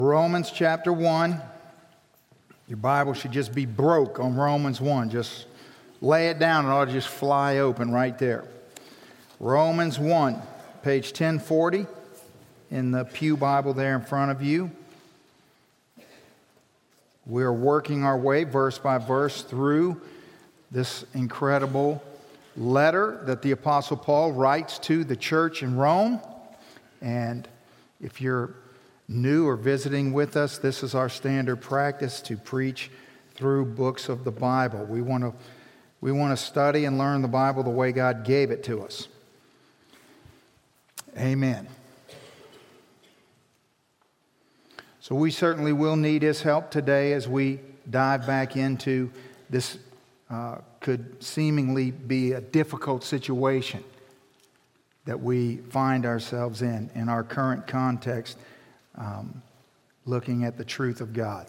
Romans chapter 1. Your Bible should just be broke on Romans 1. Just lay it down and it ought to just fly open right there. Romans 1, page 1040 in the Pew Bible there in front of you. We're working our way verse by verse through this incredible letter that the Apostle Paul writes to the church in Rome. And if you're new or visiting with us, this is our standard practice to preach through books of the Bible. We want to study and learn the Bible the way God gave it to us. Amen. So we certainly will need His help today as we dive back into this could seemingly be a difficult situation that we find ourselves in our current context, looking at the truth of God.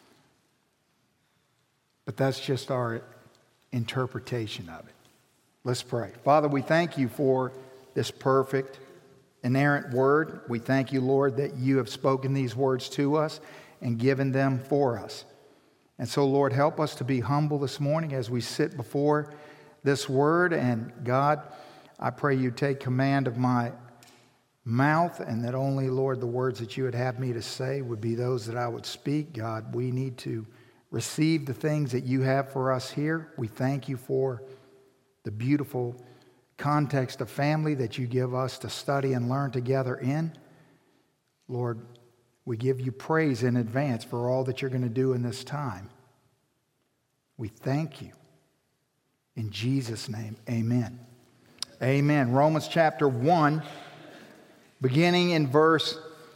But that's just our interpretation of it. Let's pray. Father, we thank you for this perfect, inerrant word. We thank you, Lord, that you have spoken these words to us and given them for us. And so, Lord, help us to be humble this morning as we sit before this word. And God, I pray you take command of my mouth, and that only, Lord, the words that you would have me to say would be those that I would speak. God, we need to receive the things that you have for us here. We thank you for the beautiful context of family that you give us to study and learn together in. Lord, we give you praise in advance for all that you're going to do in this time. We thank you. In Jesus' name, amen. Amen. Romans chapter 1, beginning in verse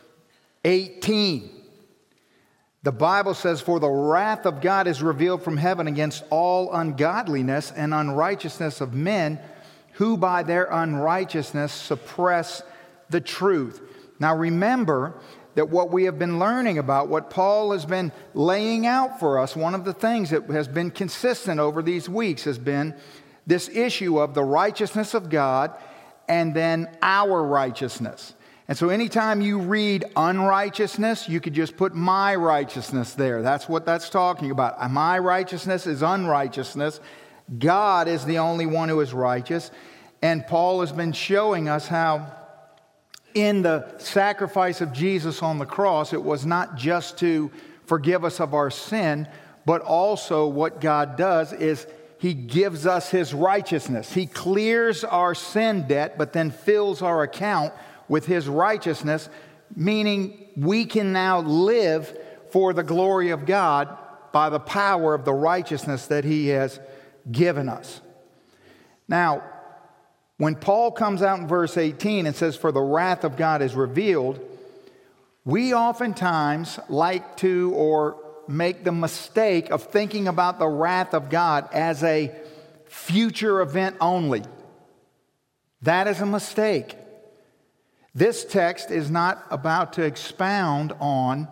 18. The Bible says, "For the wrath of God is revealed from heaven against all ungodliness and unrighteousness of men, who by their unrighteousness suppress the truth." Now remember that what we have been learning about, what Paul has been laying out for us, one of the things that has been consistent over these weeks has been this issue of the righteousness of God and then our righteousness. And so anytime you read unrighteousness, you could just put my righteousness there. That's what that's talking about. My righteousness is unrighteousness. God is the only one who is righteous. And Paul has been showing us how in the sacrifice of Jesus on the cross, it was not just to forgive us of our sin, but also what God does is He gives us His righteousness. He clears our sin debt, but then fills our account with His righteousness, meaning we can now live for the glory of God by the power of the righteousness that He has given us. Now, when Paul comes out in verse 18 and says, "For the wrath of God is revealed," we oftentimes like to or make the mistake of thinking about the wrath of God as a future event only. That is a mistake. This text is not about to expound on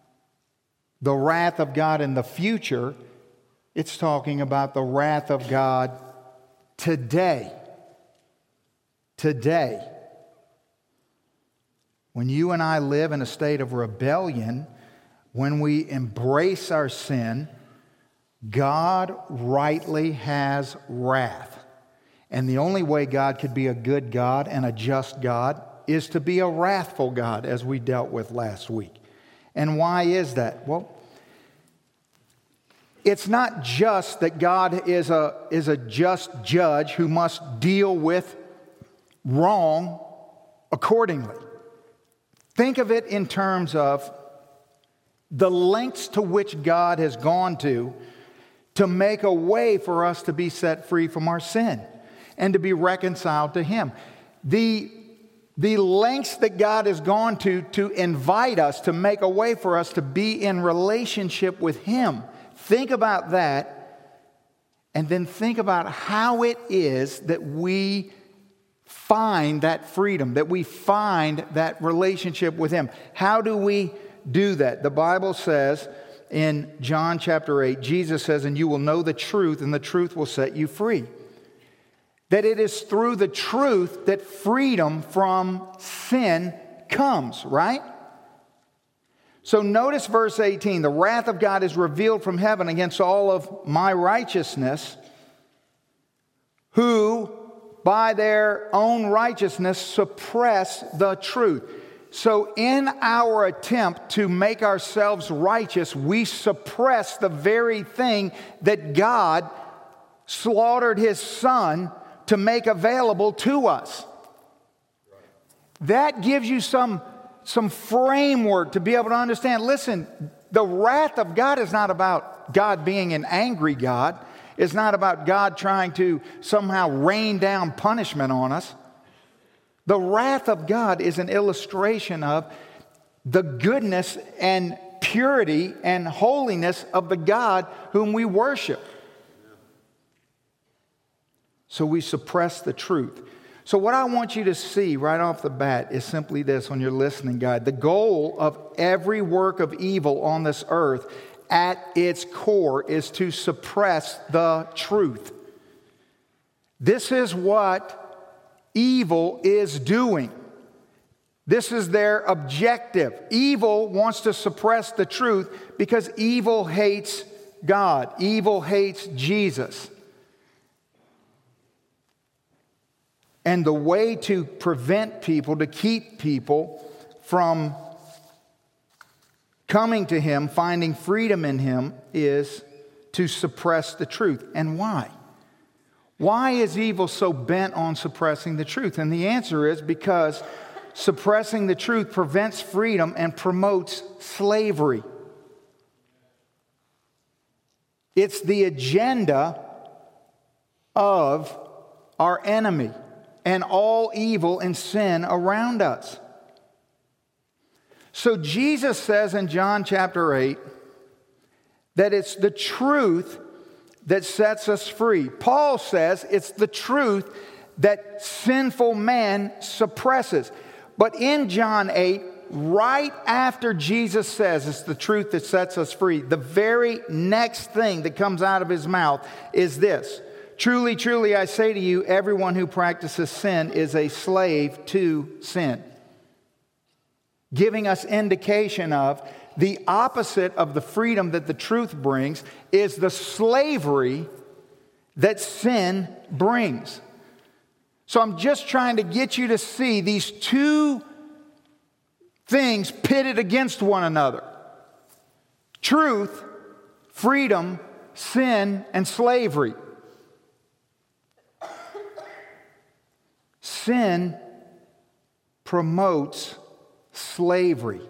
the wrath of God in the future. It's talking about the wrath of God today. Today. When you and I live in a state of rebellion, when we embrace our sin, God rightly has wrath. And the only way God could be a good God and a just God is to be a wrathful God, as we dealt with last week. And why is that? Well, it's not just that God is a just judge who must deal with wrong accordingly. Think of it in terms of the lengths to which God has gone to make a way for us to be set free from our sin and to be reconciled to Him. The lengths that God has gone to invite us, to make a way for us to be in relationship with Him. Think about that, and then think about how it is that we find that freedom, that we find that relationship with Him. How do we do that? The Bible says in John chapter 8, Jesus says, "And you will know the truth, and the truth will set you free." That it is through the truth that freedom from sin comes, right? So notice verse 18. The wrath of God is revealed from heaven against all of my righteousness, who by their own righteousness suppress the truth. So in our attempt to make ourselves righteous, we suppress the very thing that God slaughtered His Son to make available to us. That gives you some framework to be able to understand. Listen, the wrath of God is not about God being an angry God. It's not about God trying to somehow rain down punishment on us. The wrath of God is an illustration of the goodness and purity and holiness of the God whom we worship. So we suppress the truth. So what I want you to see right off the bat is simply this on your listening guide. The goal of every work of evil on this earth at its core is to suppress the truth. This is what evil is doing. This is their objective. Evil wants to suppress the truth because evil hates God. Evil hates Jesus. And the way to prevent people, to keep people from coming to Him, finding freedom in Him, is to suppress the truth. And why? Why is evil so bent on suppressing the truth? And the answer is because suppressing the truth prevents freedom and promotes slavery. It's the agenda of our enemy and all evil and sin around us. So Jesus says in John chapter 8 that it's the truth that sets us free. Paul says it's the truth that sinful man suppresses. But in John 8, right after Jesus says it's the truth that sets us free, the very next thing that comes out of His mouth is this: truly, truly, I say to you, everyone who practices sin is a slave to sin. Giving us indication of the opposite of the freedom that the truth brings is the slavery that sin brings. So I'm just trying to get you to see these two things pitted against one another. Truth, freedom, sin, and slavery. Sin promotes slavery.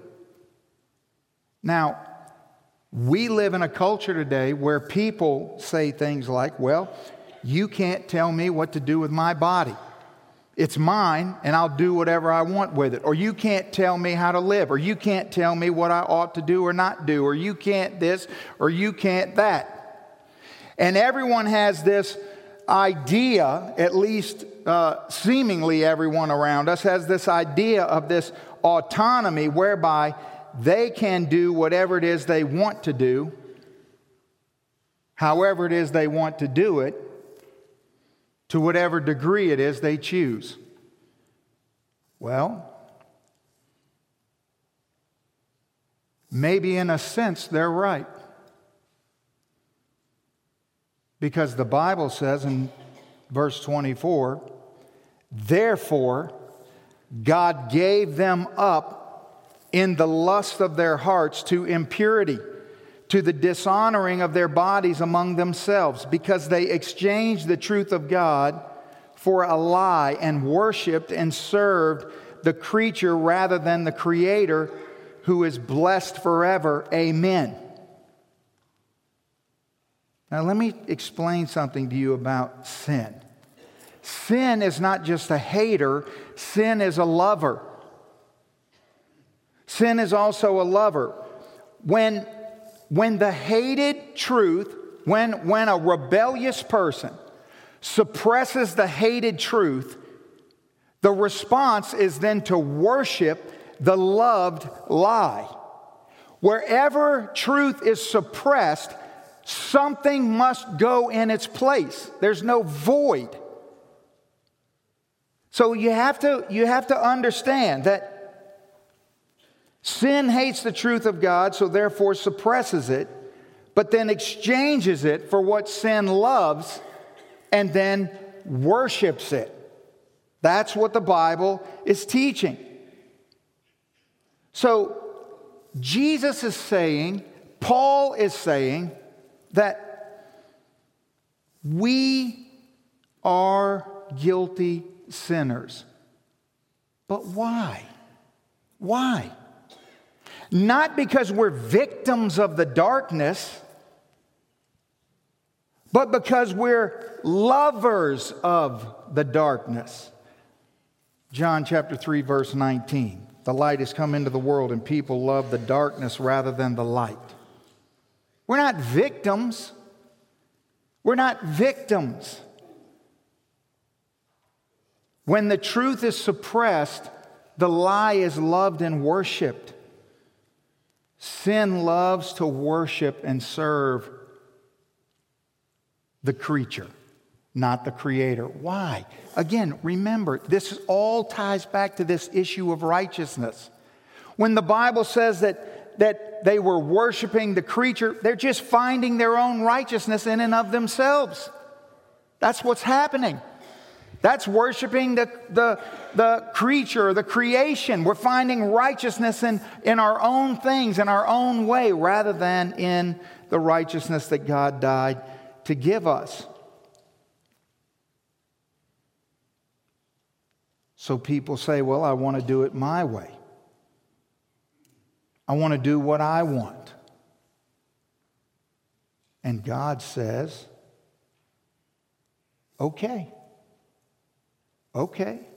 Now, we live in a culture today where people say things like, well, you can't tell me what to do with my body. It's mine, and I'll do whatever I want with it. Or you can't tell me how to live. Or you can't tell me what I ought to do or not do. Or you can't this, or you can't that. And everyone has this idea, at least seemingly everyone around us has this idea of this autonomy whereby they can do whatever it is they want to do, however it is they want to do it, to whatever degree it is they choose. Well, maybe in a sense they're right. Because the Bible says in verse 24, therefore God gave them up in the lust of their hearts to impurity, to the dishonoring of their bodies among themselves, because they exchanged the truth of God for a lie and worshiped and served the creature rather than the Creator, who is blessed forever. Amen. Now let me explain something to you about sin. Sin is not just a hater, sin is a lover. Sin is also a lover. When the hated truth, when a rebellious person suppresses the hated truth, the response is then to worship the loved lie. Wherever truth is suppressed, something must go in its place. There's no void. So you have to understand that Sin hates the truth of God, so therefore suppresses it, but then exchanges it for what sin loves and then worships it. That's what the Bible is teaching. So Jesus is saying, Paul is saying that we are guilty sinners. But why? Why? Not because we're victims of the darkness, but because we're lovers of the darkness. John chapter 3, verse 19. The light has come into the world, and people love the darkness rather than the light. We're not victims. We're not victims. When the truth is suppressed, the lie is loved and worshiped. Sin loves to worship and serve the creature, not the Creator. Why? Again, remember, this all ties back to this issue of righteousness. When the Bible says that they were worshiping the creature, they're just finding their own righteousness in and of themselves. That's what's happening. That's worshiping the creature, the creation. We're finding righteousness in our own things, in our own way, rather than in the righteousness that God died to give us. So people say, well, I want to do it my way. I want to do what I want. And God says, okay. Okay.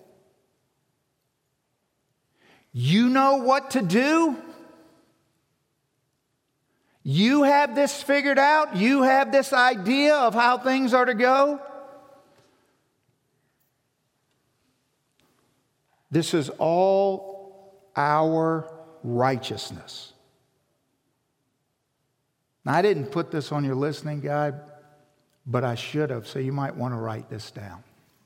You know what to do? You have this figured out? You have this idea of how things are to go? This is all our righteousness. Now, I didn't put this on your listening guide, but I should have, so you might want to write this down.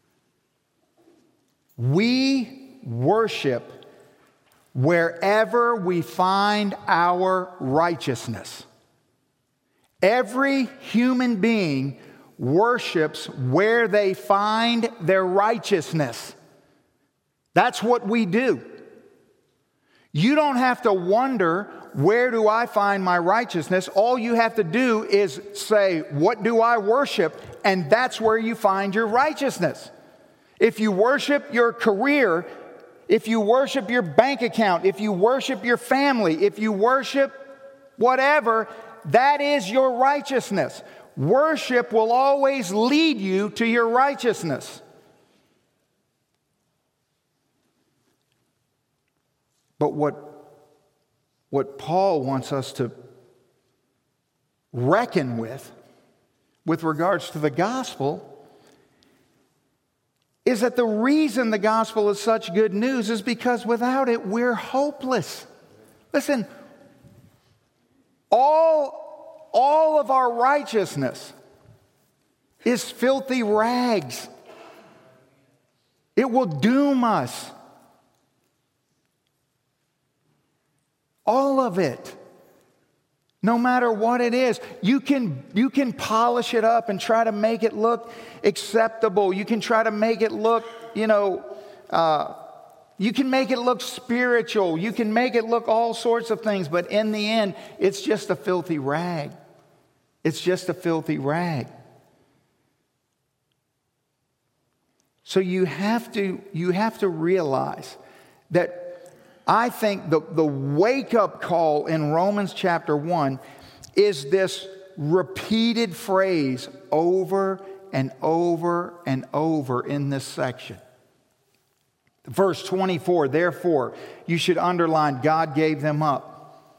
We worship wherever we find our righteousness. Every human being worships where they find their righteousness. That's what we do. You don't have to wonder, where do I find my righteousness? All you have to do is say, what do I worship? And that's where you find your righteousness. If you worship your career, if you worship your bank account, if you worship your family, if you worship whatever, that is your righteousness. Worship will always lead you to your righteousness. But what Paul wants us to reckon with regards to the gospel, is that the reason the gospel is such good news is because without it, we're hopeless. Listen, all of our righteousness is filthy rags. It will doom us. All of it. No matter what it is, you can polish it up and try to make it look acceptable. You can try to make it look, you can make it look spiritual. You can make it look all sorts of things. But in the end, it's just a filthy rag. It's just a filthy rag. So you have to realize that I think the wake-up call in Romans chapter 1 is this repeated phrase over and over and over in this section. Verse 24, therefore, you should underline, God gave them up.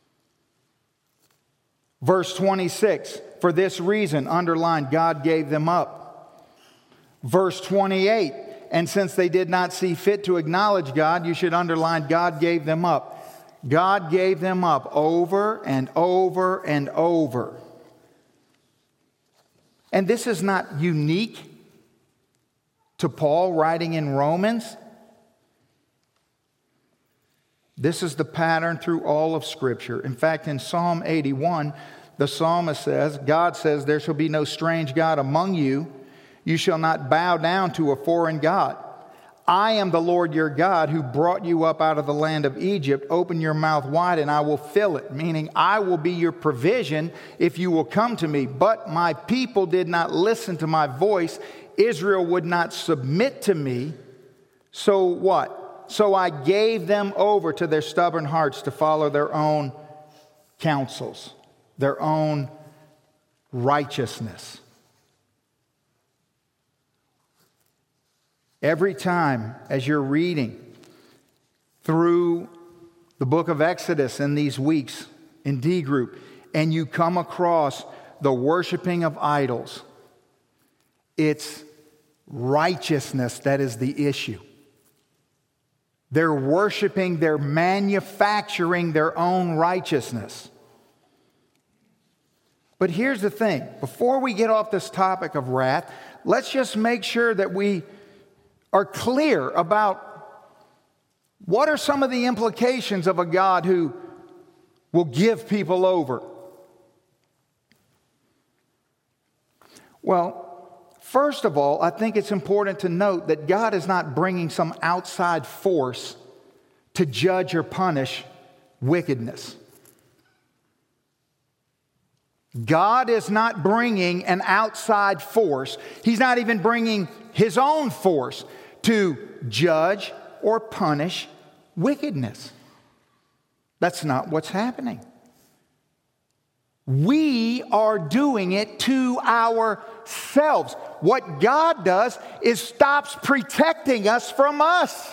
Verse 26, for this reason, underline, God gave them up. Verse 28, and since they did not see fit to acknowledge God, you should underline, God gave them up. God gave them up over and over and over. And this is not unique to Paul writing in Romans. This is the pattern through all of Scripture. In fact, in Psalm 81, the psalmist says, God says, there shall be no strange God among you. You shall not bow down to a foreign God. I am the Lord your God who brought you up out of the land of Egypt. Open your mouth wide and I will fill it. Meaning I will be your provision if you will come to me. But my people did not listen to my voice. Israel would not submit to me. So what? So I gave them over to their stubborn hearts to follow their own counsels, their own righteousness. Every time as you're reading through the book of Exodus in these weeks in D group, and you come across the worshiping of idols, it's righteousness that is the issue. They're worshiping, they're manufacturing their own righteousness. But here's the thing. Before we get off this topic of wrath, let's just make sure that we are clear about what are some of the implications of a God who will give people over. Well, first of all, I think it's important to note that God is not bringing some outside force to judge or punish wickedness. God is not bringing an outside force. He's not even bringing His own force to judge or punish wickedness. That's not what's happening. We are doing it to ourselves. What God does is stops protecting us from us.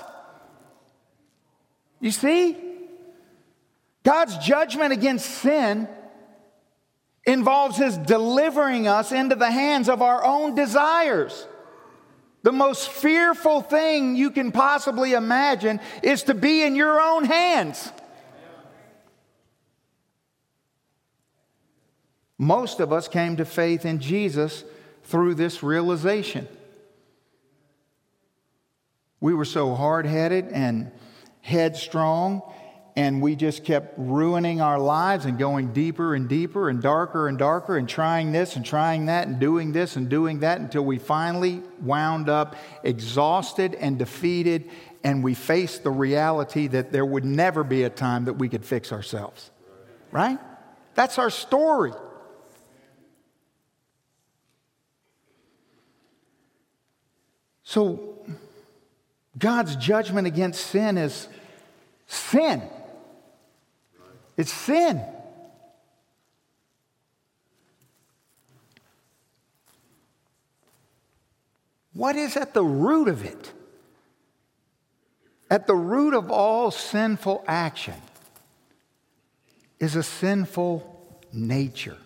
You see? God's judgment against sin involves His delivering us into the hands of our own desires. The most fearful thing you can possibly imagine is to be in your own hands. Most of us came to faith in Jesus through this realization. We were so hard-headed and headstrong, and we just kept ruining our lives and going deeper and deeper and darker and trying this and trying that and doing this and doing that until we finally wound up exhausted and defeated, and we faced the reality that there would never be a time that we could fix ourselves. Right? That's our story. So, God's judgment against sin is sin. It's sin. What is at the root of it? At the root of all sinful action is a sinful nature.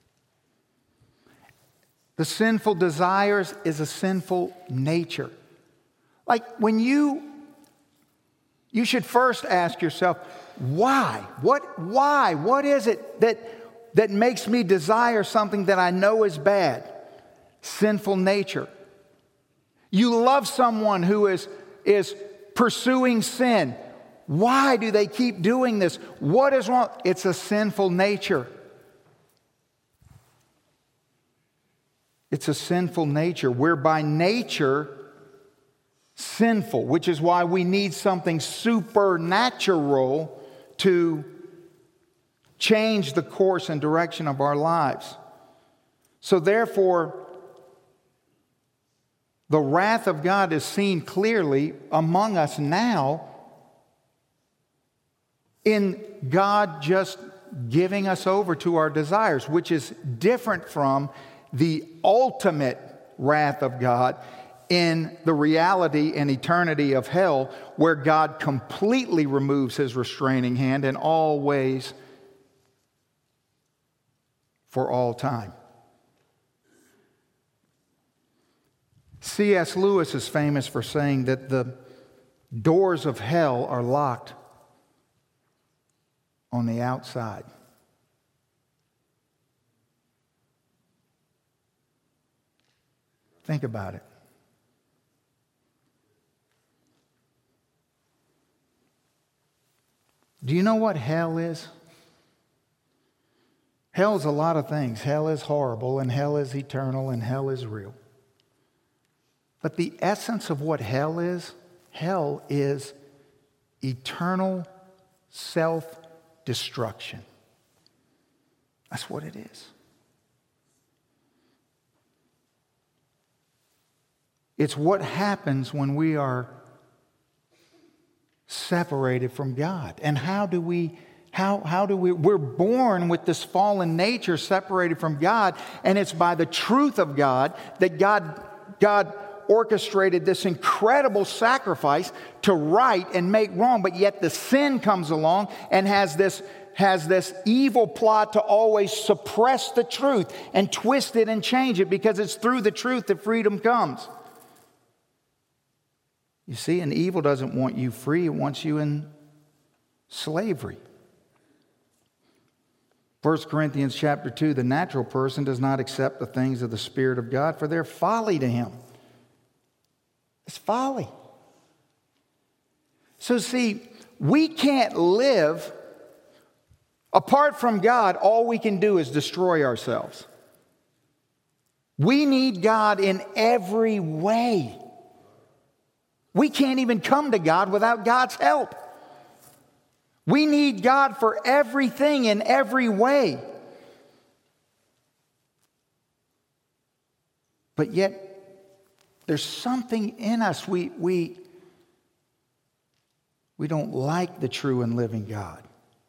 The sinful desires is a sinful nature. Like when you should first ask yourself, why? Why? What is it that makes me desire something that I know is bad? Sinful nature. You love someone who is pursuing sin. Why do they keep doing this? What is wrong? It's a sinful nature. It's a sinful nature. We're by nature sinful, which is why we need something supernatural to change the course and direction of our lives. So therefore, the wrath of God is seen clearly among us now in God just giving us over to our desires, which is different from the ultimate wrath of God in the reality and eternity of hell, where God completely removes His restraining hand in all ways for all time. C.S. Lewis is famous for saying that the doors of hell are locked on the outside. Think about it. Do you know what hell is? Hell is a lot of things. Hell is horrible, and hell is eternal, and hell is real. But the essence of what hell is eternal self-destruction. That's what it is. It's what happens when we are separated from God. And how do we, we're born with this fallen nature separated from God, and it's by the truth of God that God orchestrated this incredible sacrifice to right and make wrong, but yet the sin comes along and has this evil plot to always suppress the truth and twist it and change it, because it's through the truth that freedom comes. You see, and evil doesn't want you free, it wants you in slavery. 1 Corinthians chapter 2, the natural person does not accept the things of the Spirit of God, for they're folly to him. It's folly. So see, we can't live apart from God. All we can do is destroy ourselves. We need God in every way. We can't even come to God without God's help. We need God for everything in every way. But yet, there's something in us. We don't like the true and living God.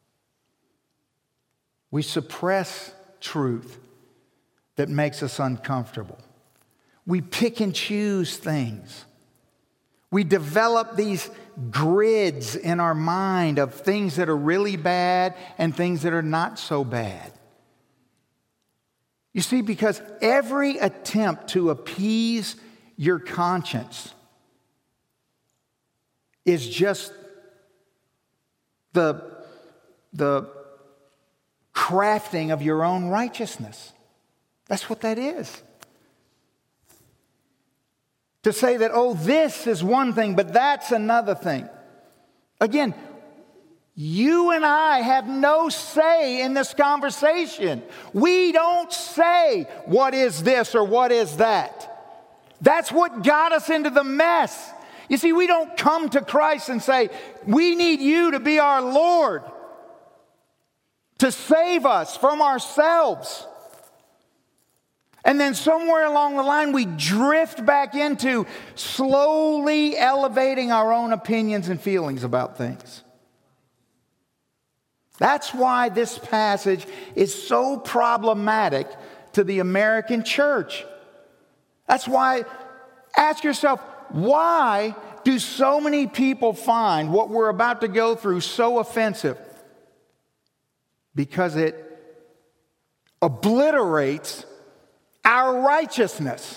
We suppress truth that makes us uncomfortable. We pick and choose things. We develop these grids in our mind of things that are really bad and things that are not so bad. You see, because every attempt to appease your conscience is just the crafting of your own righteousness. That's what that is. To say that, oh, this is one thing, but that's another thing. Again, you and I have no say in this conversation. We don't say, what is this or what is that? That's what got us into the mess. You see, we don't come to Christ and say, we need you to be our Lord, to save us from ourselves. And then somewhere along the line, we drift back into slowly elevating our own opinions and feelings about things. That's why this passage is so problematic to the American church. That's why, ask yourself, why do so many people find what we're about to go through so offensive? Because it obliterates our righteousness.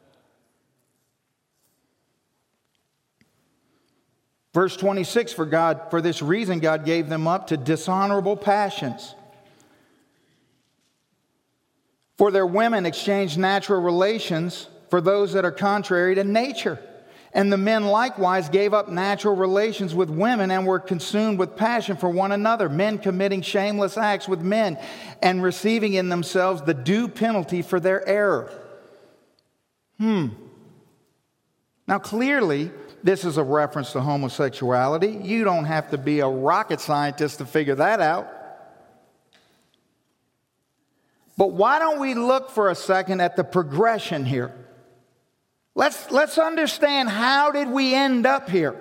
Verse 26, for this reason God gave them up to dishonorable passions. For their women exchanged natural relations for those that are contrary to nature. And the men likewise gave up natural relations with women and were consumed with passion for one another, men committing shameless acts with men and receiving in themselves the due penalty for their error. Now clearly, this is a reference to homosexuality. You don't have to be a rocket scientist to figure that out. But why don't we look for a second at the progression here? Let's understand, how did we end up here?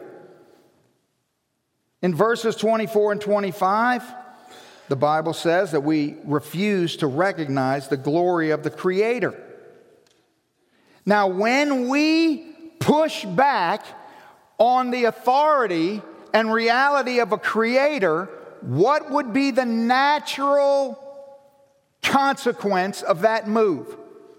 In verses 24 and 25, the Bible says that we refuse to recognize the glory of the Creator. Now, when we push back on the authority and reality of a Creator, what would be the natural consequence of that move?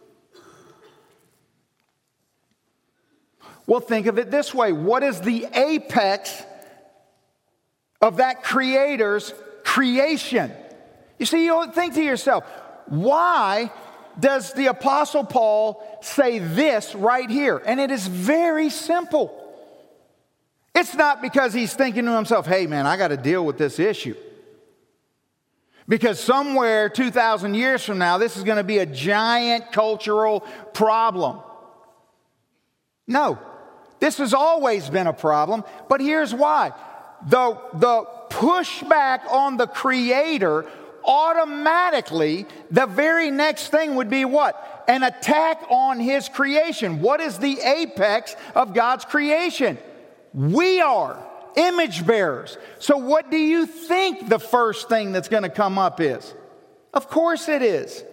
Well, think of it this way. What is the apex of that Creator's creation? You see, you think to yourself, why does the Apostle Paul say this right here? And it is very simple. It's not because he's thinking to himself, hey man, I got to deal with this issue. Because somewhere 2,000 years from now, this is going to be a giant cultural problem. No, this has always been a problem, but here's why. The pushback on the Creator, automatically, the very next thing would be what? An attack on His creation. What is the apex of God's creation? We are image bearers. So what do you think the first thing that's going to come up is? Of course it is.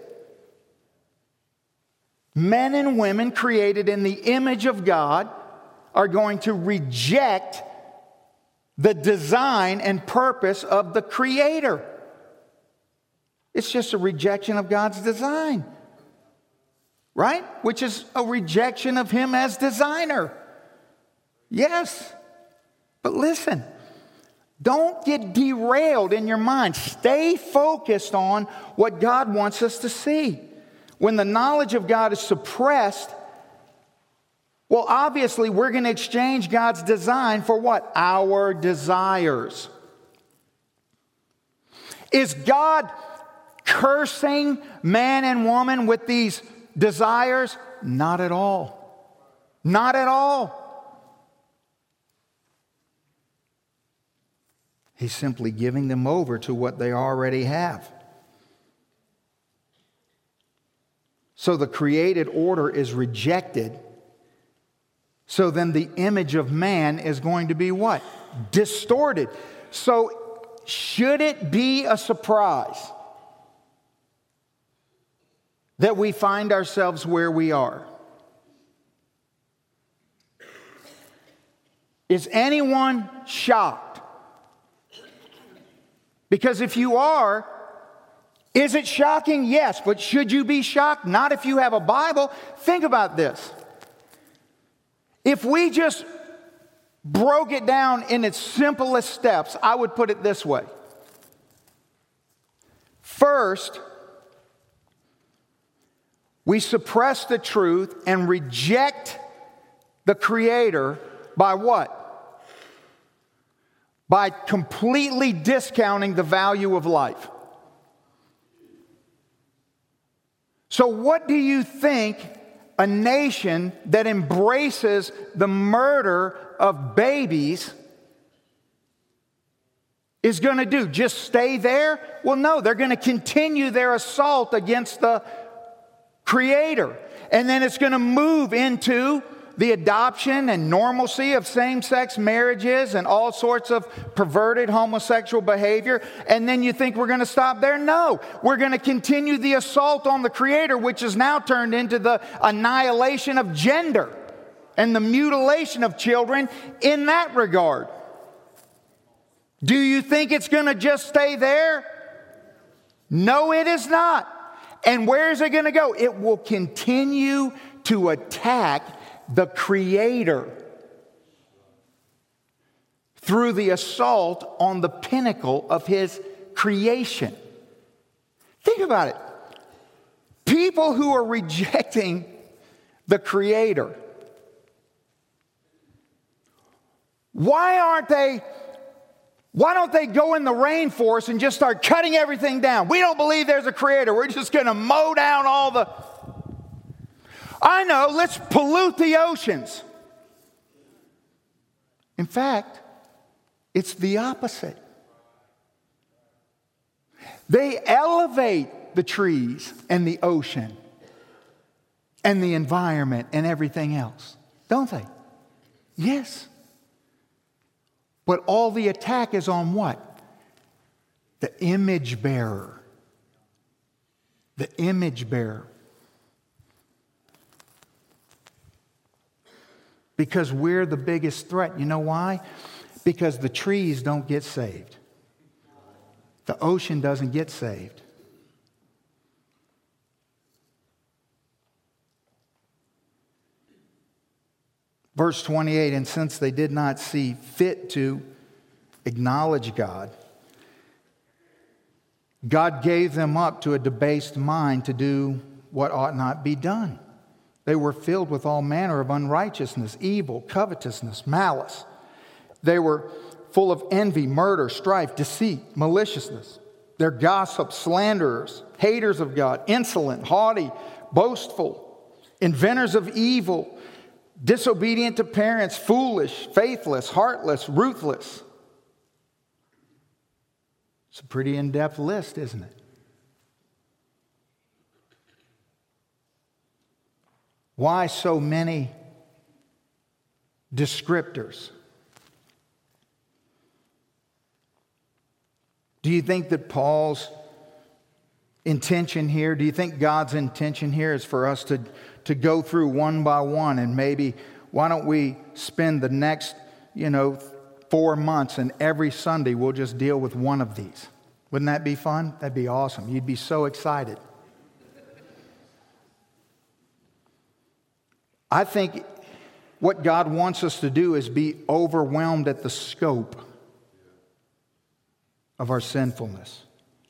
Men and women created in the image of God are going to reject the design and purpose of the Creator. It's just a rejection of God's design, right? Which is a rejection of Him as designer. Yes. But listen, don't get derailed in your mind. Stay focused on what God wants us to see. When the knowledge of God is suppressed, well, obviously, we're going to exchange God's design for what? Our desires. Is God cursing man and woman with these desires? Not at all. Not at all. He's simply giving them over to what they already have. So the created order is rejected. So then the image of man is going to be what? Distorted. So should it be a surprise that we find ourselves where we are? Is anyone shocked? Because if you are, is it shocking? Yes. But should you be shocked? Not if you have a Bible. Think about this. If we just broke it down in its simplest steps, I would put it this way. First, we suppress the truth and reject the Creator by what? By completely discounting the value of life. So what do you think a nation that embraces the murder of babies is going to do? Just stay there? Well, no, they're going to continue their assault against the Creator. And then it's going to move into the adoption and normalcy of same-sex marriages and all sorts of perverted homosexual behavior. And then you think we're going to stop there? No. We're going to continue the assault on the Creator, which is now turned into the annihilation of gender and the mutilation of children in that regard. Do you think it's going to just stay there? No, it is not. And where is it going to go? It will continue to attack the Creator through the assault on the pinnacle of His creation. Think about it. People who are rejecting the Creator, why don't they go in the rainforest and just start cutting everything down? We don't believe there's a Creator. We're just going to mow down all the... I know, let's pollute the oceans. In fact, it's the opposite. They elevate the trees and the ocean and the environment and everything else, don't they? Yes. But all the attack is on what? The image bearer. The image bearer. Because we're the biggest threat. You know why? Because the trees don't get saved. The ocean doesn't get saved. Verse 28, and since they did not see fit to acknowledge God, God gave them up to a debased mind to do what ought not be done. They were filled with all manner of unrighteousness, evil, covetousness, malice. They were full of envy, murder, strife, deceit, maliciousness. They're gossips, slanderers, haters of God, insolent, haughty, boastful, inventors of evil, disobedient to parents, foolish, faithless, heartless, ruthless. It's a pretty in-depth list, isn't it? Why so many descriptors? Do you think that Paul's intention here, do you think God's intention here is for us to go through one by one, and maybe why don't we spend the next, 4 months and every Sunday we'll just deal with one of these? Wouldn't that be fun? That'd be awesome. You'd be so excited. I think what God wants us to do is be overwhelmed at the scope of our sinfulness.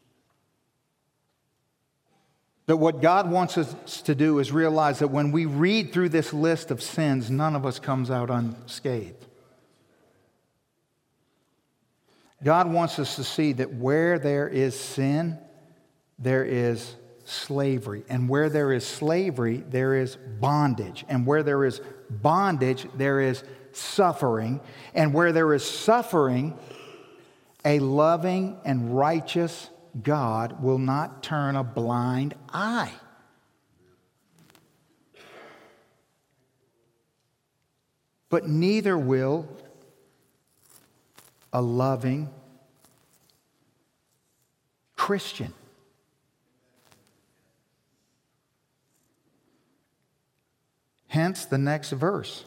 That what God wants us to do is realize that when we read through this list of sins, none of us comes out unscathed. God wants us to see that where there is sin, there is slavery. And where there is slavery, there is bondage. And where there is bondage, there is suffering. And where there is suffering, a loving and righteous God will not turn a blind eye. But neither will a loving Christian. Hence the next verse,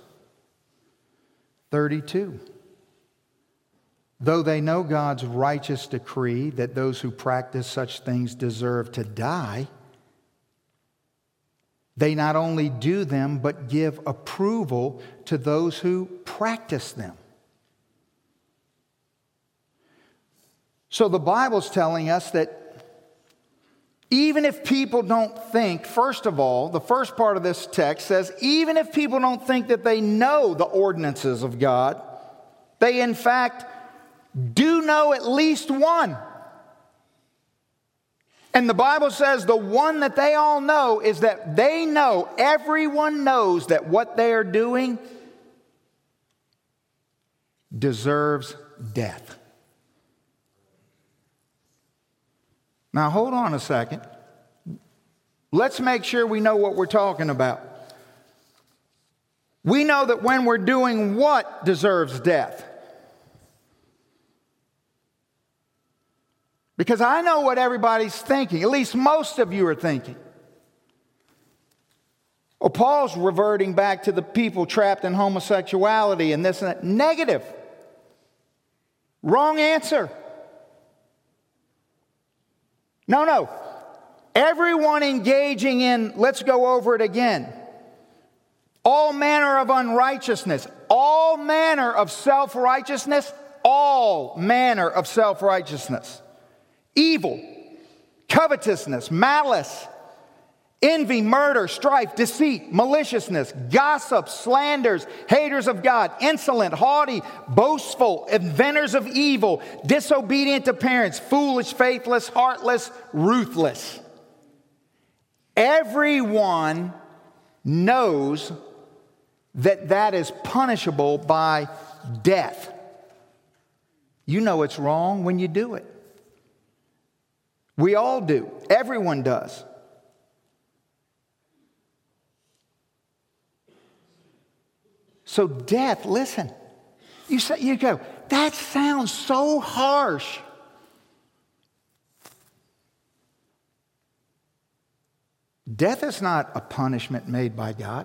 32. Though they know God's righteous decree that those who practice such things deserve to die, they not only do them, but give approval to those who practice them. So the Bible's telling us that even if people don't think, first of all, the first part of this text says, even if people don't think that they know the ordinances of God, they in fact do know at least one. And the Bible says the one that they all know is that they know, everyone knows that what they are doing deserves death. Now, hold on a second. Let's make sure we know what we're talking about. We know that when we're doing what deserves death. Because I know what everybody's thinking. At least most of you are thinking. Well, Paul's reverting back to the people trapped in homosexuality and this and that. Negative. Wrong answer. No. Everyone engaging in, let's go over it again, all manner of unrighteousness, all manner of self-righteousness, all manner of self-righteousness, evil, covetousness, malice, envy, murder, strife, deceit, maliciousness, gossip, slanders, haters of God, insolent, haughty, boastful, inventors of evil, disobedient to parents, foolish, faithless, heartless, ruthless. Everyone knows that that is punishable by death. You know it's wrong when you do it. We all do. Everyone does. So death, listen, you go, that sounds so harsh. Death is not a punishment made by God.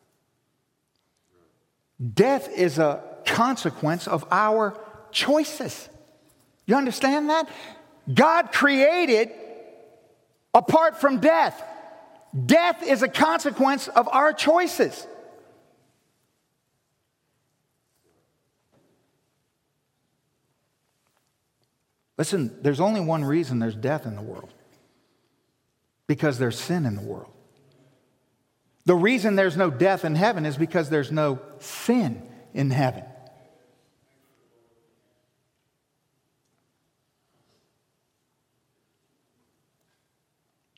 Death is a consequence of our choices. You understand that? God created apart from death. Death is a consequence of our choices. Listen, there's only one reason there's death in the world. Because there's sin in the world. The reason there's no death in heaven is because there's no sin in heaven.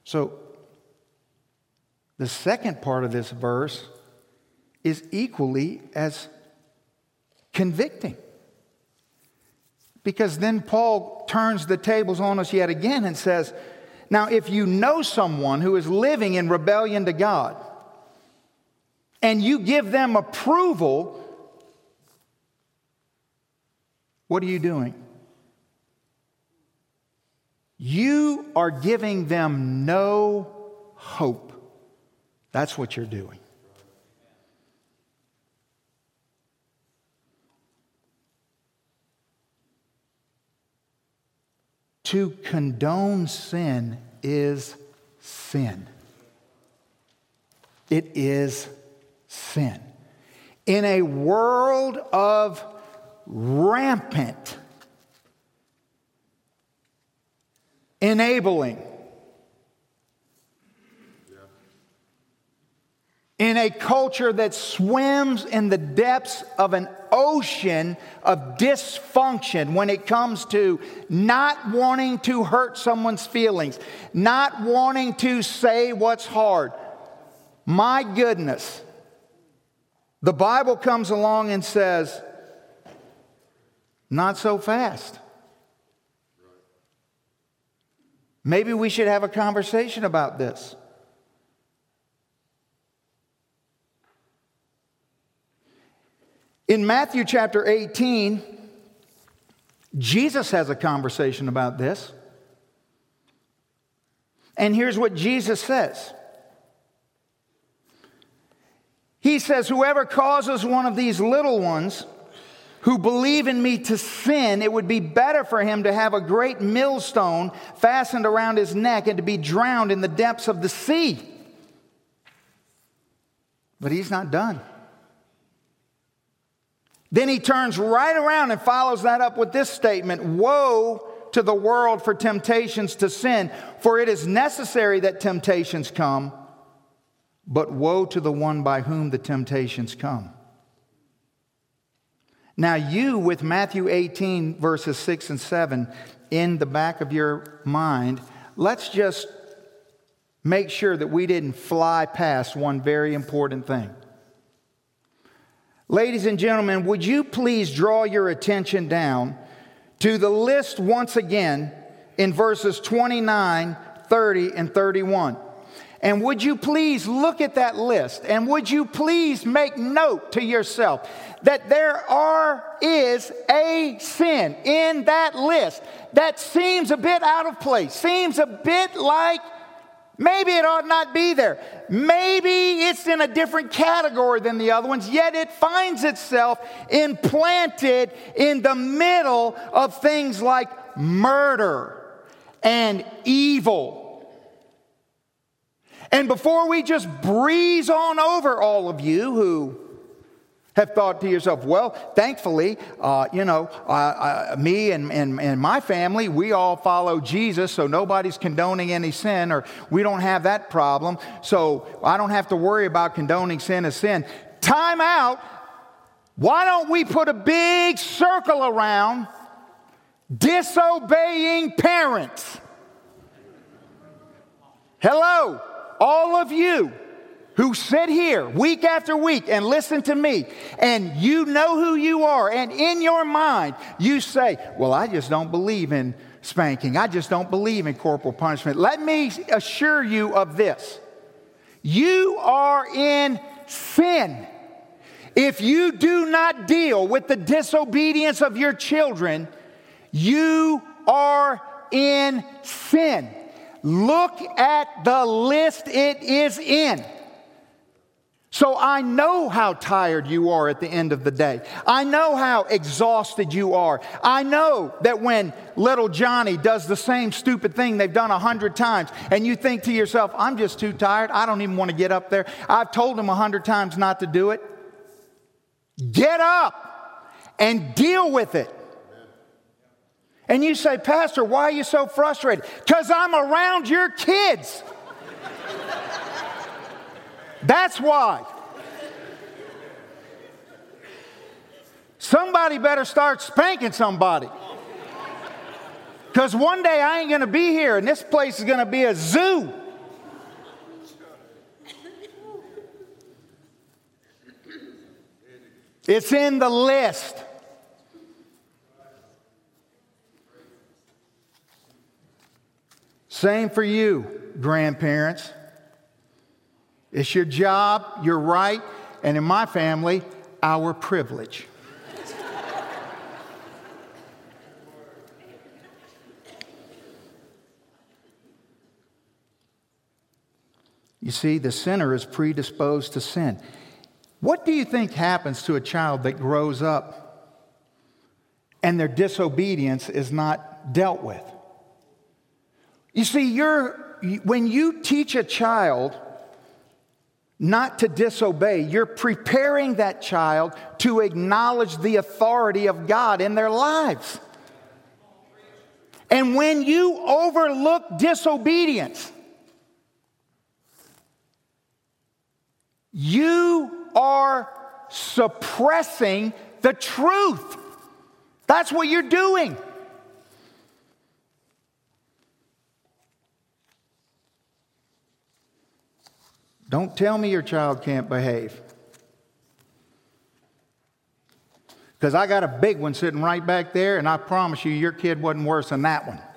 So, the second part of this verse is equally as convicting. Because then Paul turns the tables on us yet again and says, now if you know someone who is living in rebellion to God, and you give them approval, what are you doing? You are giving them no hope. That's what you're doing. To condone sin is sin. It is sin. In a world of rampant enabling, in a culture that swims in the depths of an ocean of dysfunction when it comes to not wanting to hurt someone's feelings, not wanting to say what's hard. My goodness, the Bible comes along and says, not so fast. Maybe we should have a conversation about this. In Matthew chapter 18, Jesus has a conversation about this. And here's what Jesus says. He says, whoever causes one of these little ones who believe in me to sin, it would be better for him to have a great millstone fastened around his neck and to be drowned in the depths of the sea. But he's not done. Then he turns right around and follows that up with this statement, woe to the world for temptations to sin, for it is necessary that temptations come, but woe to the one by whom the temptations come. Now you, with Matthew 18, verses 6 and 7 in the back of your mind, let's just make sure that we didn't fly past one very important thing. Ladies and gentlemen, would you please draw your attention down to the list once again in verses 29, 30, and 31. And would you please look at that list, and would you please make note to yourself that there is a sin in that list that seems a bit out of place, seems a bit like maybe it ought not be there. Maybe it's in a different category than the other ones, yet it finds itself implanted in the middle of things like murder and evil. And before we just breeze on over all of you who have thought to yourself, well, thankfully, me and my family, we all follow Jesus, so nobody's condoning any sin, or we don't have that problem, so I don't have to worry about condoning sin as sin. Time out. Why don't we put a big circle around disobeying parents? Hello, all of you who sit here week after week and listen to me, and you know who you are, and in your mind you say, well, I just don't believe in spanking. I just don't believe in corporal punishment. Let me assure you of this. You are in sin. If you do not deal with the disobedience of your children, you are in sin. Look at the list it is in. So I know how tired you are at the end of the day. I know how exhausted you are. I know that when little Johnny does the same stupid thing they've done 100 times, and you think to yourself, I'm just too tired. I don't even want to get up there. I've told him 100 times not to do it. Get up and deal with it. And you say, Pastor, why are you so frustrated? Because I'm around your kids. That's why. Somebody better start spanking somebody. Because one day I ain't going to be here, and this place is going to be a zoo. It's in the list. Same for you, grandparents. It's your job, your right, and in my family, our privilege. You see, the sinner is predisposed to sin. What do you think happens to a child that grows up and their disobedience is not dealt with? You see, when you teach a child not to disobey, you're preparing that child to acknowledge the authority of God in their lives. And when you overlook disobedience, you are suppressing the truth. That's what you're doing. Don't tell me your child can't behave. Because I got a big one sitting right back there, and I promise you, your kid wasn't worse than that one.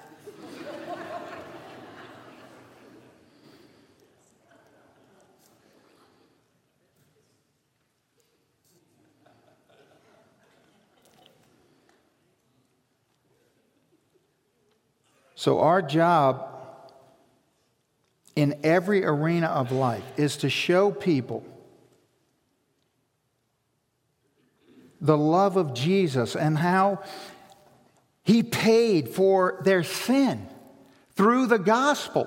So our job in every arena of life is to show people the love of Jesus and how He paid for their sin through the gospel.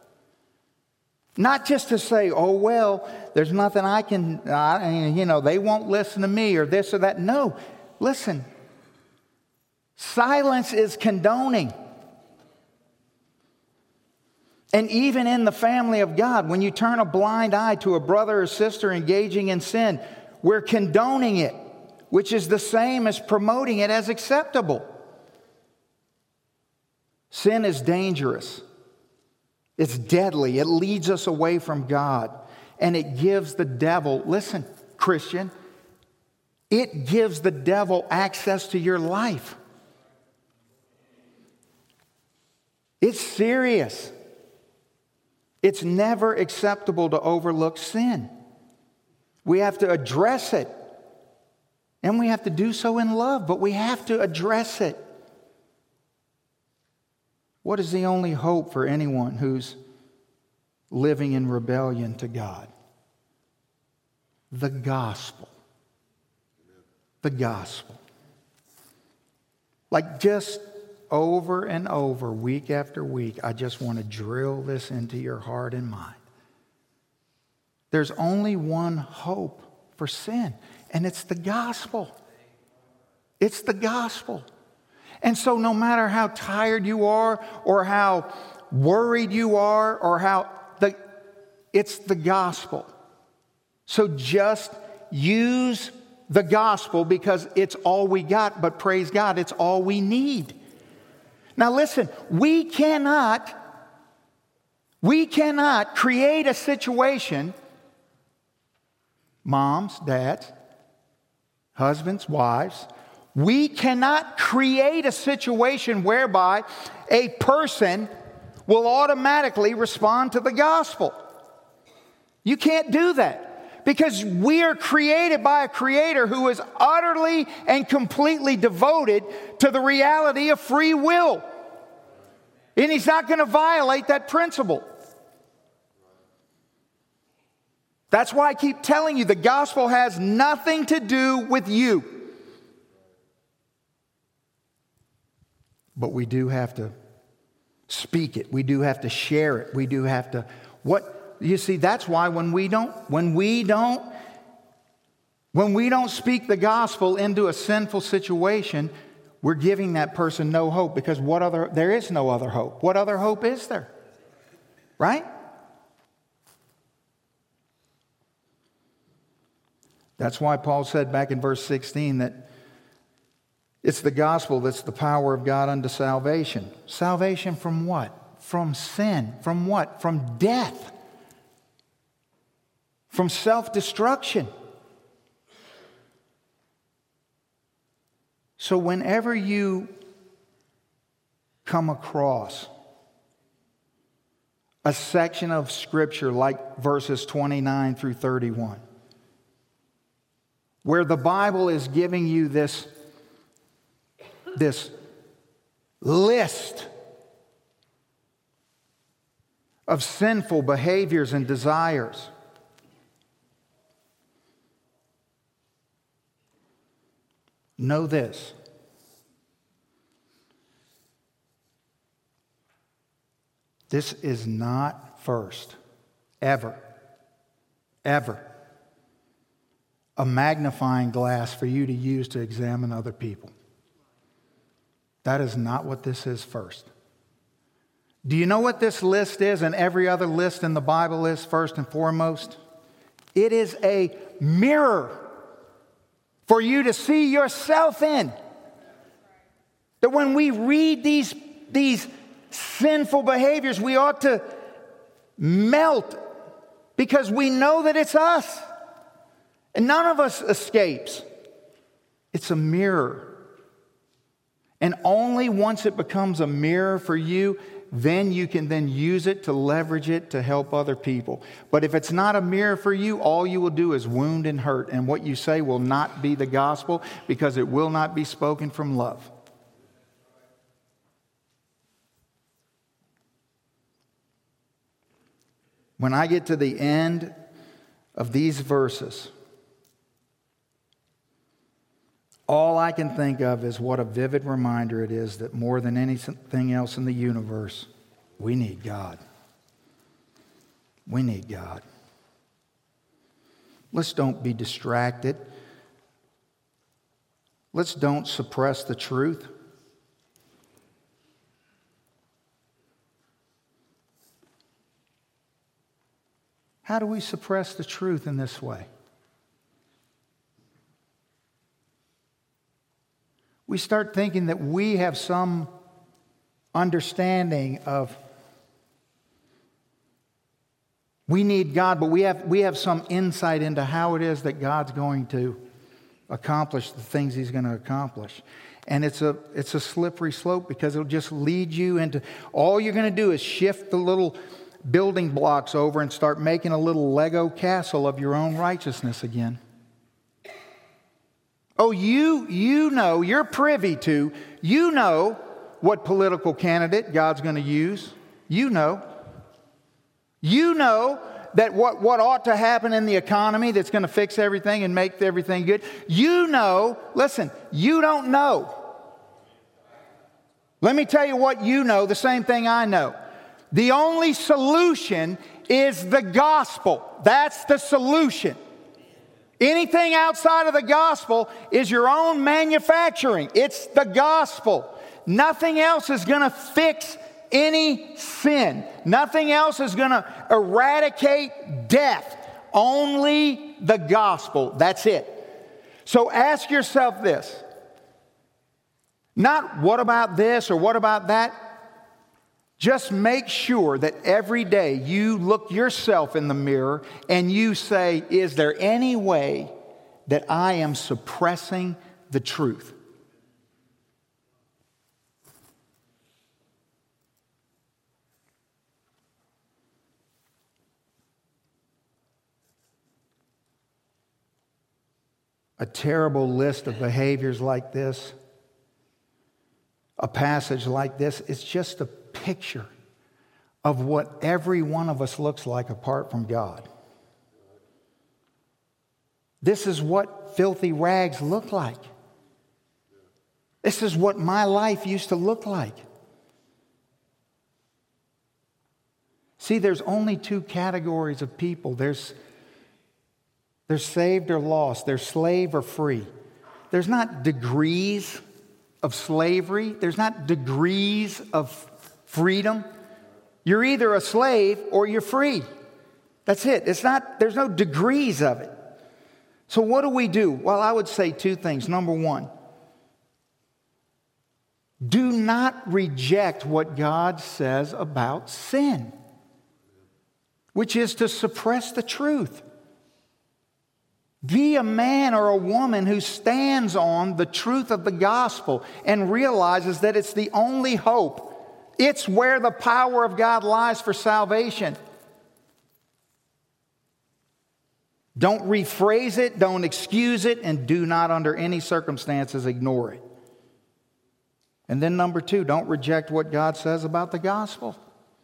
Not just to say, oh, well, there's nothing I can, they won't listen to me or this or that. No, listen, silence is condoning. And even in the family of God, when you turn a blind eye to a brother or sister engaging in sin, we're condoning it, which is the same as promoting it as acceptable. Sin is dangerous. It's deadly. It leads us away from God. And it gives the devil, listen, Christian, it gives the devil access to your life. It's serious. It's never acceptable to overlook sin. We have to address it. And we have to do so in love, but we have to address it. What is the only hope for anyone who's living in rebellion to God? The gospel. The gospel. Like just over and over, week after week, I just want to drill this into your heart and mind. There's only one hope for sin, and it's the gospel. It's the gospel. And so no matter how tired you are, or how worried you are, or it's the gospel. So just use the gospel because it's all we got, but praise God, it's all we need. Now listen, we cannot create a situation, moms, dads, husbands, wives, we cannot create a situation whereby a person will automatically respond to the gospel. You can't do that because we are created by a creator who is utterly and completely devoted to the reality of free will. And He's not going to violate that principle. That's why I keep telling you the gospel has nothing to do with you. But we do have to speak it. We do have to share it. We do have to, you see, that's why when we don't speak the gospel into a sinful situation, we're giving that person no hope because there is no other hope. What other hope is there? Right? That's why Paul said back in verse 16 that it's the gospel that's the power of God unto salvation. Salvation from what? From sin. From what? From death. From self-destruction. So whenever you come across a section of Scripture like verses 29 through 31, where the Bible is giving you this list of sinful behaviors and desires, know this: this is not first, ever, a magnifying glass for you to use to examine other people. That is not what this is first. Do you know what this list is and every other list in the Bible is first and foremost? It is a mirror for you to see yourself in. That when we read these sinful behaviors, we ought to melt because we know that it's us. And none of us escapes. It's a mirror. And only once it becomes a mirror for you, then you can then use it to leverage it to help other people. But if it's not a mirror for you, all you will do is wound and hurt. And what you say will not be the gospel because it will not be spoken from love. When I get to the end of these verses, all I can think of is what a vivid reminder it is that more than anything else in the universe, we need God. We need God. Let's don't be distracted. Let's don't suppress the truth. How do we suppress the truth in this way? We start thinking that we have some understanding of we need God, but we have some insight into how it is that God's going to accomplish the things He's going to accomplish. And it's a slippery slope because it'll just lead you into, all you're going to do is shift the little building blocks over and start making a little Lego castle of your own righteousness again. Oh, you know, you're privy to, you know what political candidate God's going to use. You know. You know that what ought to happen in the economy that's going to fix everything and make everything good. You know, listen, you don't know. Let me tell you what you know, the same thing I know. The only solution is the gospel. That's the solution. Anything outside of the gospel is your own manufacturing. It's the gospel. Nothing else is going to fix any sin. Nothing else is going to eradicate death. Only the gospel. That's it. So ask yourself this. Not what about this or what about that. Just make sure that every day you look yourself in the mirror and you say, is there any way that I am suppressing the truth? A terrible list of behaviors like this, a passage like this, it's just a picture of what every one of us looks like apart from God. This is what filthy rags look like. This is what my life used to look like. See, there's only two categories of people. There's saved or lost. There's slave or free. There's not degrees of slavery. There's not degrees of freedom. You're either a slave or you're free. That's it. There's no degrees of it. So what do? Well, I would say two things. Number one, do not reject what God says about sin, which is to suppress the truth. Be a man or a woman who stands on the truth of the gospel and realizes that it's the only hope. It's where the power of God lies for salvation. Don't rephrase it, don't excuse it, and do not under any circumstances ignore it. And then number 2, don't reject what God says about the gospel.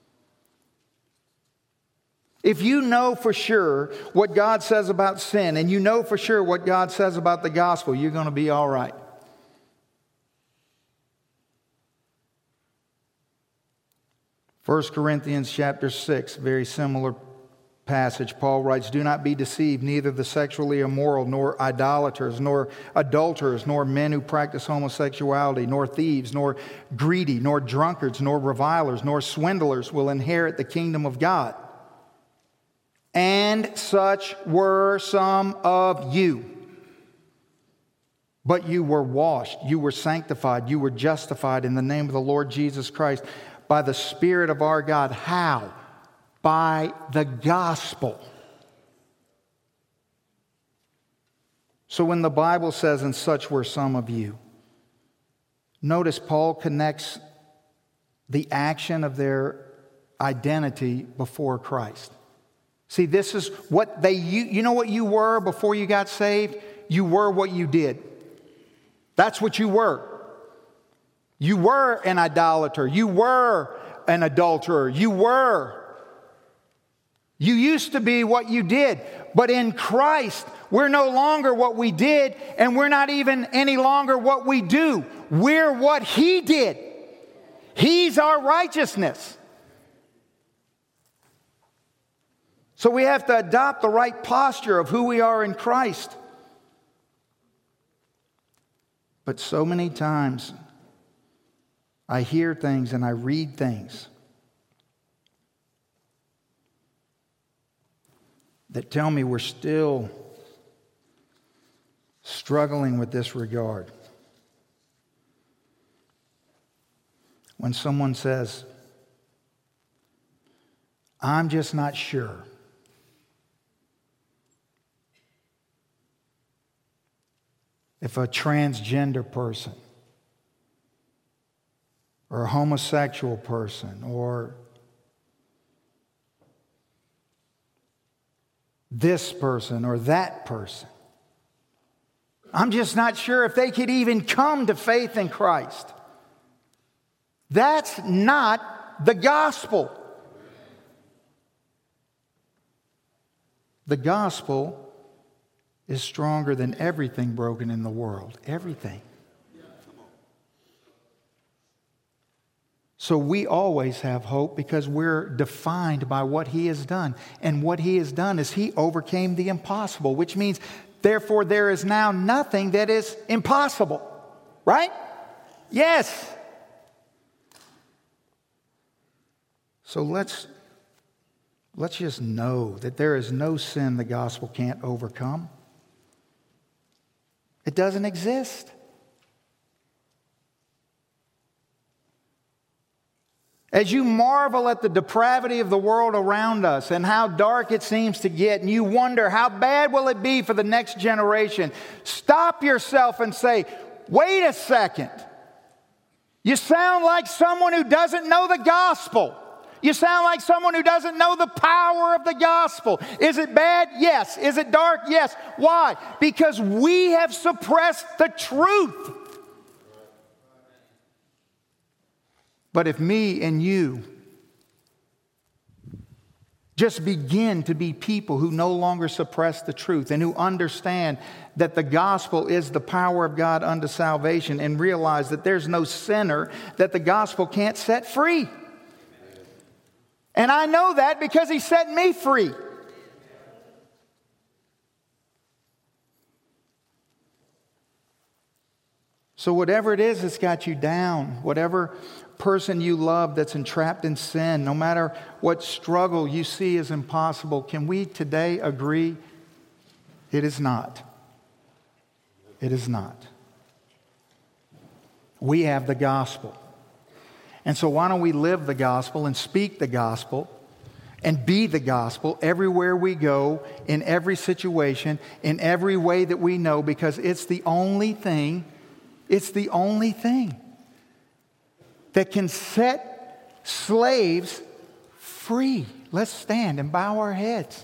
If you know for sure what God says about sin, and you know for sure what God says about the gospel, you're going to be all right. First Corinthians chapter 6, very similar passage. Paul writes, "Do not be deceived, neither the sexually immoral, nor idolaters, nor adulterers, nor men who practice homosexuality, nor thieves, nor greedy, nor drunkards, nor revilers, nor swindlers will inherit the kingdom of God. And such were some of you. But you were washed, you were sanctified, you were justified in the name of the Lord Jesus Christ by the Spirit of our God." How? By the gospel. So when the Bible says, "and such were some of you," notice Paul connects the action of their identity before Christ. See, this is what you know what you were before you got saved? You were what you did. That's what you were. You were an idolater. You were an adulterer. You used to be what you did. But in Christ, we're no longer what we did, and we're not even any longer what we do. We're what He did. He's our righteousness. So we have to adopt the right posture of who we are in Christ. But so many times, I hear things and I read things that tell me we're still struggling with this regard. When someone says, "I'm just not sure if a transgender person or a homosexual person or this person or that person, I'm just not sure if they could even come to faith in Christ." That's not the gospel. The gospel is stronger than everything broken in the world. Everything. So we always have hope because we're defined by what He has done. And what He has done is He overcame the impossible, which means, therefore, there is now nothing that is impossible. Right? Yes. So let's just know that there is no sin the gospel can't overcome. It doesn't exist. As you marvel at the depravity of the world around us and how dark it seems to get, and you wonder how bad will it be for the next generation, stop yourself and say, "Wait a second. You sound like someone who doesn't know the gospel. You sound like someone who doesn't know the power of the gospel. Is it bad? Yes. Is it dark? Yes. Why? Because we have suppressed the truth. But if me and you just begin to be people who no longer suppress the truth and who understand that the gospel is the power of God unto salvation and realize that there's no sinner that the gospel can't set free. And I know that because He set me free. So whatever it is that's got you down, whatever person you love that's entrapped in sin, no matter what struggle you see as impossible, can we today agree it is not? It is not. We have the gospel. And so why don't we live the gospel and speak the gospel and be the gospel everywhere we go, in every situation, in every way that we know, because it's the only thing that can set slaves free. Let's stand and bow our heads.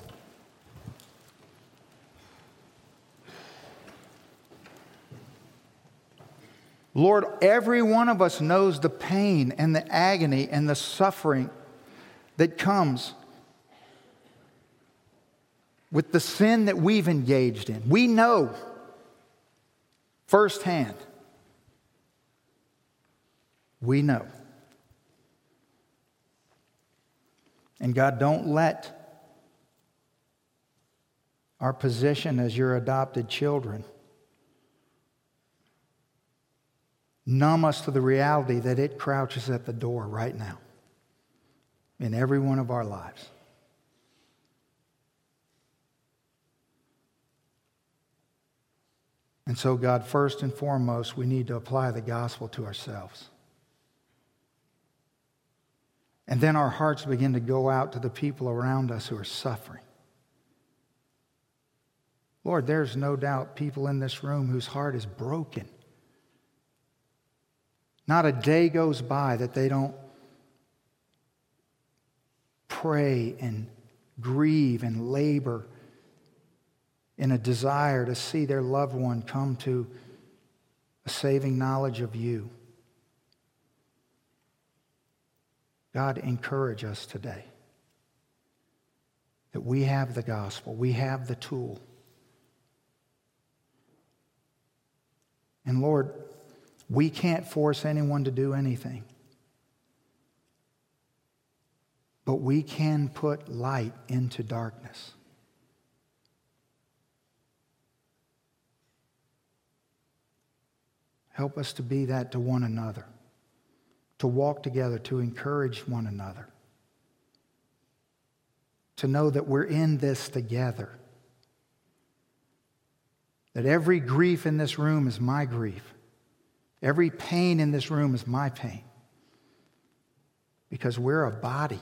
Lord, every one of us knows the pain and the agony and the suffering that comes with the sin that we've engaged in. We know firsthand. We know. And God, don't let our position as your adopted children numb us to the reality that it crouches at the door right now in every one of our lives. And so, God, first and foremost, we need to apply the gospel to ourselves. And then our hearts begin to go out to the people around us who are suffering. Lord, there's no doubt people in this room whose heart is broken. Not a day goes by that they don't pray and grieve and labor in a desire to see their loved one come to a saving knowledge of you. God, encourage us today that we have the gospel, we have the tool. And Lord, we can't force anyone to do anything, but we can put light into darkness. Help us to be that to one another, to walk together, to encourage one another, to know that we're in this together, that every grief in this room is my grief, every pain in this room is my pain, because we're a body.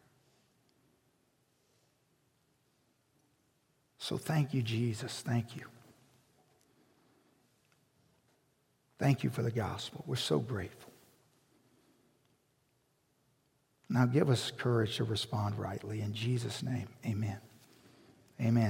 So thank you, Jesus. Thank you. Thank you for the gospel. We're so grateful. Now give us courage to respond rightly. In Jesus' name, amen. Amen.